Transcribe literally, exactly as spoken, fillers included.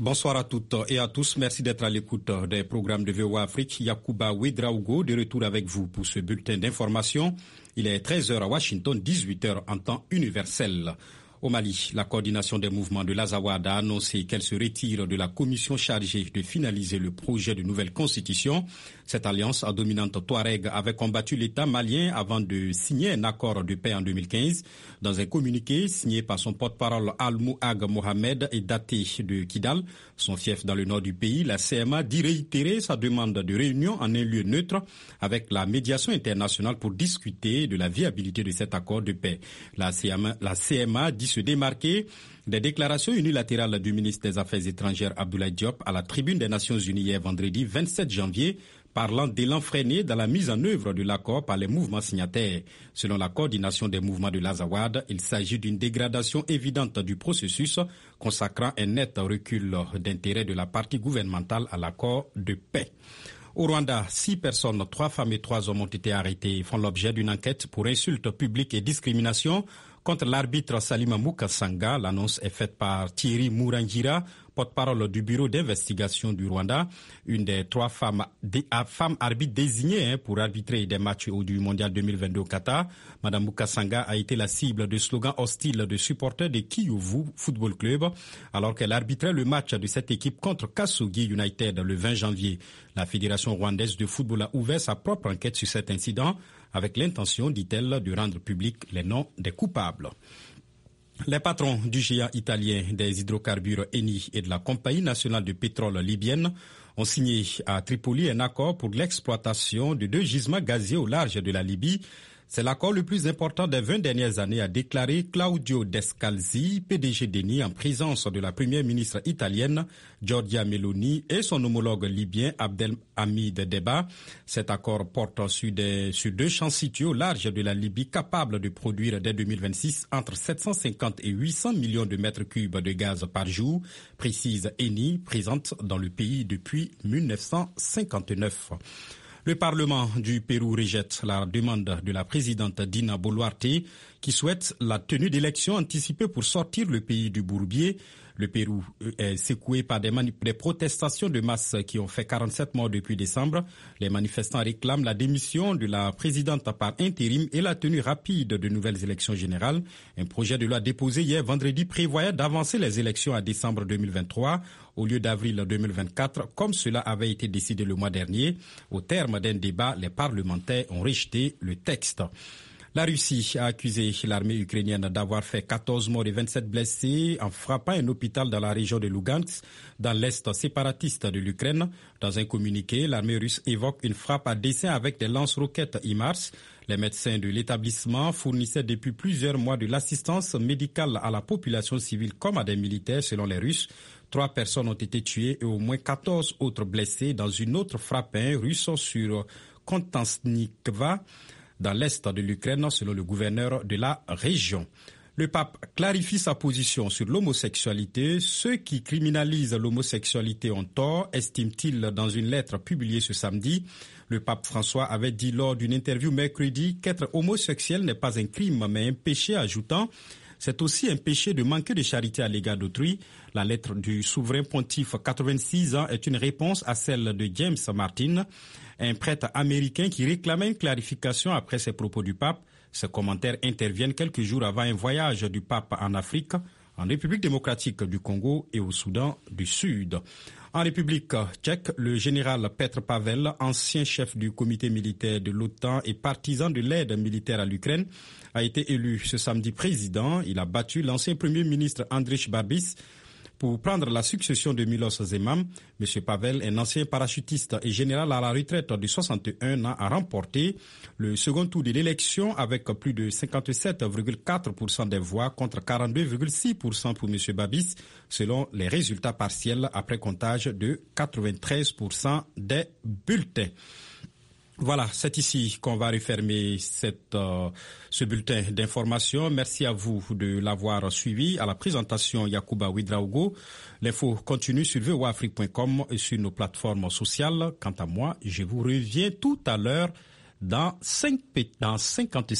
Bonsoir à toutes et à tous. Merci d'être à l'écoute des programmes de V O A Afrique. Yacouba Ouedraogo de retour avec vous pour ce bulletin d'information. Il est treize heures à Washington, dix-huit heures en temps universel. Au Mali, la coordination des mouvements de l'Azawad a annoncé qu'elle se retire de la commission chargée de finaliser le projet de nouvelle constitution. Cette alliance à dominante Touareg avait combattu l'État malien avant de signer un accord de paix en deux mille quinze. Dans un communiqué signé par son porte-parole Al-Mouhag Mohamed et daté de Kidal, son fief dans le nord du pays, la C M A dit réitérer sa demande de réunion en un lieu neutre avec la médiation internationale pour discuter de la viabilité de cet accord de paix. La C M A, la C M A dit se démarquer des déclarations unilatérales du ministre des Affaires étrangères Abdoulaye Diop à la tribune des Nations Unies hier vendredi vingt-sept janvier, parlant d'élan freiné dans la mise en œuvre de l'accord par les mouvements signataires. Selon la coordination des mouvements de l'Azawad, il s'agit d'une dégradation évidente du processus, consacrant un net recul d'intérêt de la partie gouvernementale à l'accord de paix. Au Rwanda, six personnes, trois femmes et trois hommes ont été arrêtés et font l'objet d'une enquête pour insulte publique et discrimination contre l'arbitre Salima Mukasanga. L'annonce est faite par Thierry Mourangira, porte-parole du bureau d'investigation du Rwanda, une des trois femmes, des, femmes arbitres désignées hein, pour arbitrer des matchs du Mondial deux mille vingt-deux au Qatar. Madame Mukasanga a été la cible de slogans hostiles de supporters de Kiyovu Football Club alors qu'elle arbitrait le match de cette équipe contre Kasugi United le vingt janvier. La Fédération rwandaise de football a ouvert sa propre enquête sur cet incident avec l'intention, dit-elle, de rendre public les noms des coupables. Les patrons du géant italien des hydrocarbures Eni et de la Compagnie nationale de pétrole libyenne ont signé à Tripoli un accord pour l'exploitation de deux gisements gaziers au large de la Libye. C'est l'accord le plus important des vingt dernières années, a déclaré Claudio Descalzi, P D G d'Eni, en présence de la première ministre italienne Giorgia Meloni et son homologue libyen Abdelhamid Deba. Cet accord porte sur, des, sur deux champs situés au large de la Libye, capables de produire dès deux mille vingt-six entre sept cent cinquante et huit cents millions de mètres cubes de gaz par jour, précise Eni, présente dans le pays depuis mille neuf cent cinquante-neuf. Le Parlement du Pérou rejette la demande de la présidente Dina Boluarte qui souhaite la tenue d'élections anticipées pour sortir le pays du bourbier. Le Pérou est secoué par des, manip- des protestations de masse qui ont fait quarante-sept morts depuis décembre. Les manifestants réclament la démission de la présidente par intérim et la tenue rapide de nouvelles élections générales. Un projet de loi déposé hier vendredi prévoyait d'avancer les élections à décembre deux mille vingt-trois au lieu d'avril deux mille vingt-quatre, comme cela avait été décidé le mois dernier. Au terme d'un débat, les parlementaires ont rejeté le texte. La Russie a accusé l'armée ukrainienne d'avoir fait quatorze morts et vingt-sept blessés en frappant un hôpital dans la région de Lugansk, dans l'est séparatiste de l'Ukraine. Dans un communiqué, l'armée russe évoque une frappe à dessein avec des lance-roquettes HIMARS. Les médecins de l'établissement fournissaient depuis plusieurs mois de l'assistance médicale à la population civile comme à des militaires, selon les Russes. Trois personnes ont été tuées et au moins quatorze autres blessées dans une autre frappe russe sur Konstantinikva, dans l'est de l'Ukraine, selon le gouverneur de la région. Le pape clarifie sa position sur l'homosexualité. Ceux qui criminalisent l'homosexualité ont tort, estime-t-il dans une lettre publiée ce samedi. Le pape François avait dit lors d'une interview mercredi qu'être homosexuel n'est pas un crime mais un péché, ajoutant « C'est aussi un péché de manquer de charité à l'égard d'autrui ». La lettre du souverain pontife, quatre-vingt-six ans, est une réponse à celle de James Martin, un prêtre américain qui réclamait une clarification après ses propos du pape. Ces commentaires interviennent quelques jours avant un voyage du pape en Afrique, en République démocratique du Congo et au Soudan du Sud. En République tchèque, le général Petr Pavel, ancien chef du comité militaire de l'OTAN et partisan de l'aide militaire à l'Ukraine, a été élu ce samedi président. Il a battu l'ancien premier ministre Andris Babis pour prendre la succession de Miloš Zeman. M. Pavel, un ancien parachutiste et général à la retraite de soixante et un ans, a remporté le second tour de l'élection avec plus de cinquante-sept virgule quatre pour cent des voix contre quarante-deux virgule six pour cent pour M. Babis, selon les résultats partiels après comptage de quatre-vingt-treize pour cent des bulletins. Voilà, c'est ici qu'on va refermer cette, euh, ce bulletin d'information. Merci à vous de l'avoir suivi. À la présentation, Yacouba Ouedraogo. L'info continue sur v o a afrique point com et sur nos plateformes sociales. Quant à moi, je vous reviens tout à l'heure dans cinq, dans cinquante